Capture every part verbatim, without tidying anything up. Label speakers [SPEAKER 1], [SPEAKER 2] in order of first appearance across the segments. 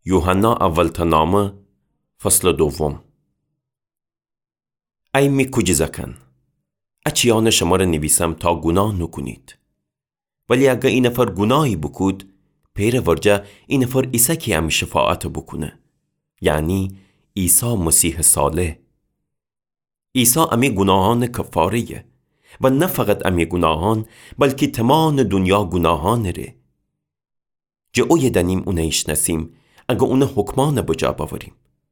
[SPEAKER 1] یوحنا اول نامه فصل دوم. ای میکوجزکن، اچیان شما را نویسم تا گناه نکنید. ولی اگه این نفر گناهی بکود، پیر ورجه این نفر ایسا که هم شفاعت بکنه، یعنی عیسی مسیح صالح. عیسی امی گناهان کفاریه و نه فقط امی گناهان، بلکه تمام دنیا گناهان ره. جه اوی دنیم اونه ایشنسیم اگه اونه حکمان بجا باوریم.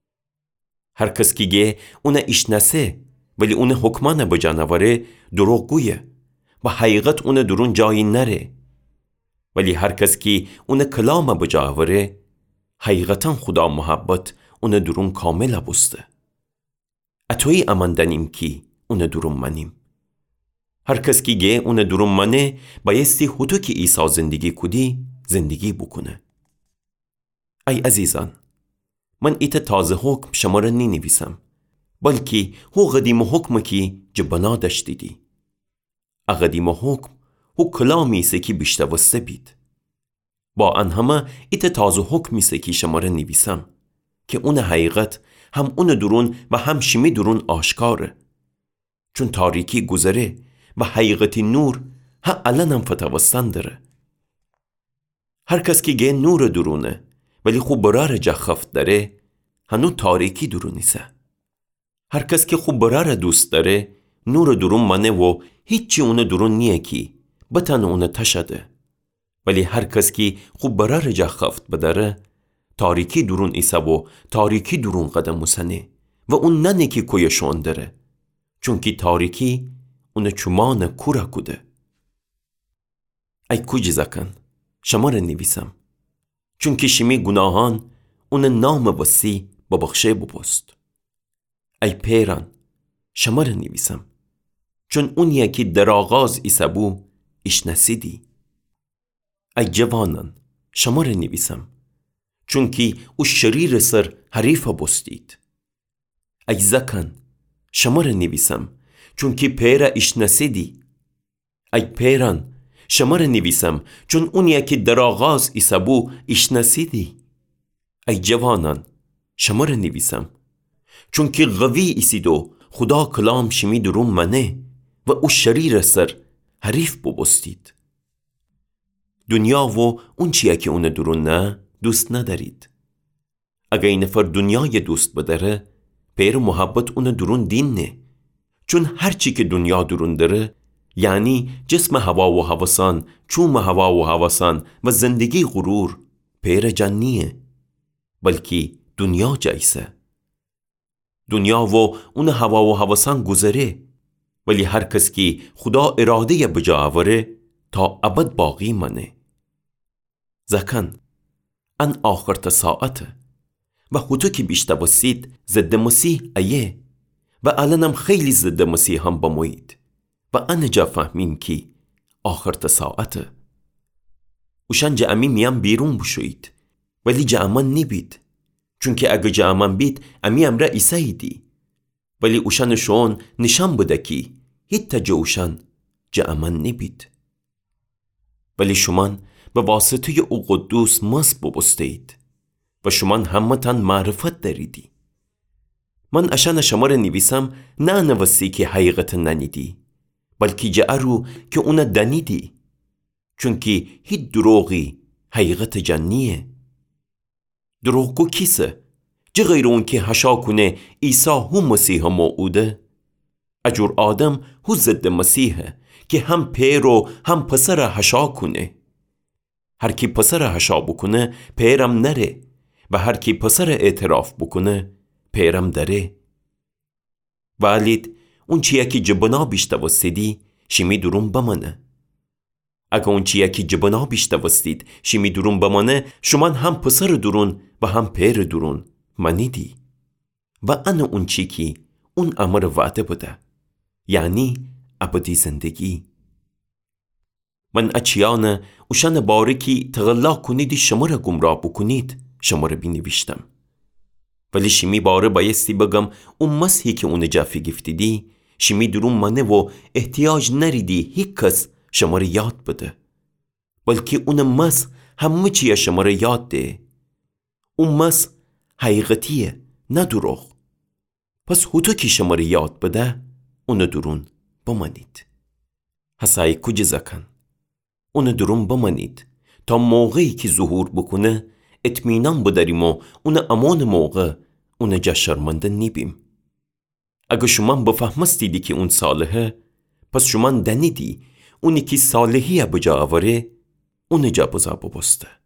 [SPEAKER 1] هر کس که گه اونه ایشنسه ولی اونه حکمان بجا نواره دروغ گویه و حقیقت اونه درون جایی نره. ولی هر کس که اونه کلام بجا آوره، حقیقتا خدا محبت اونه درون کامل بسته. اتوی امان دنیم که اونه درون منیم. هر کس که گه اونه درون منه بایستی خودو که عیسی زندگی کدی زندگی بکنه. ای عزیزان، من ایت تازه حکم شما را نی نویسم، بلکه هو قدیم حکم که جبنا داشتیدی. قدیم حکم هو کلامی سه که بیشتر وسته بید. با ان همه ایت تازه حکمی سه که شما را نویسم که اون حقیقت هم اون درون و هم شمی درون آشکاره. چون تاریکی گذره و حقیقتی نور ها الان هم فتوستن داره. هر کس که گه نور درونه ولی خوب برار جخفت داره، هنو تاریکی درونیسه. هر کس که خوب برار دوست داره، نور درون منه و هیچی اون درون نیه کی بتن اون تشده. ولی هر کس که خوب برار جخفت بداره، تاریکی درون ایسه و تاریکی درون قدم مسنه و اون ننه که کویشون داره، چون که تاریکی اون چمان کورا کده. ای کوجزکن، شما را نویسم چون که شمی گناهان اون نام وسی ببخشه ببست. ای پیران، شما را نویسم چون اون یکی در آغاز ایسا بو ایش نسیدی. ای جوانان، شما را نویسم چون که او شریر سر حریف بستید. ای زکن، شما را نویسم چون که پیرا ایش نسیدی. ای پیران، شما را نویسم چون اون یکی در آغاز ایسا بو ایش نسیدی. ای جوانان، شما را نویسم چون که قوی ایسید و خدا کلام شمی درون منه و او شریر سر حریف ببستید. دنیا و اون چیه که اون درون نه دوست ندارید. اگه این نفر دنیای دوست بداره، پیر محبت اون درون دین نه. چون هرچی که دنیا درون داره، یعنی جسم هوا و هوسان، چوم هوا و هوسان و زندگی غرور، پیر جنیه، بلکه دنیا جایسه. دنیا و اون هوا و هوسان گذره، ولی هر کس که خدا اراده بجا آوره تا ابد باقی منه. زکن، ان آخرت ساعته و خودتو که بیشتر بسید ضد مسیح ایه و الانم خیلی ضد مسیح هم بموید و ان جا فهمین که آخرت ساعته. اوشان جا امی میام بیرون بشوید ولی جا امان نبید، چون که اگه جا امان بید امی امرا ایسایی دی. ولی اوشان شون نشان بوده که هیت تا جا اوشان جا امان نبید. ولی شمان به واسطه او قدوس مس ببستید و شمان همتان معرفت داریدی. من اشان شما را نویسم نه نوستی که حقیقت ننیدی، بلکه جعرو که اون دنیدی، چون که هیچ دروغی حقیقت جنیه. دروغگو کیسه؟ جه غیر اون که حشا کنه ایسا هم مسیح موعوده؟ اجور آدم هو ضد مسیحه که هم پیر و هم پسر حشا کنه. هر کی پسر حشا بکنه پیرم نره و هر کی پسر اعتراف بکنه پیرم داره. والید اون چیه که جبنا بیشتر وستیدی شمی درون بمانه. اگه اون چیه که جبنا بیشتر وستید شمی درون بمانه، شما هم پسر درون و هم پیر درون منیدی. و انا اون چی که اون امر وعده بوده، یعنی ابدی زندگی. من اچیانه اوشان بارکی تغلا کنیدی شما را گمراه بکنید شما را بینویشتم. ولی شمی باره بایستی بگم اون مسیحی که اون جافی گفتیدی شمی درون منه و احتیاج نریدی هیچ کس شما را یاد بده، بلکه اون مس همه چیه شما را یاد ده. اون مس حقیقتیه، نه دروغ. پس هوتو کی شماره یاد بده اونو درون بمانید. حسای کجی زکن اونو درون بمانید تا موقعی که ظهور بکنه اطمینان بداریم و اون امان موقع اون جا شرمنده نیبیم. اگه شما بفهمستیدی که اون صالحه، پس شما دنیدی اونی که صالحی بجا آوره اون جا بزا ببسته.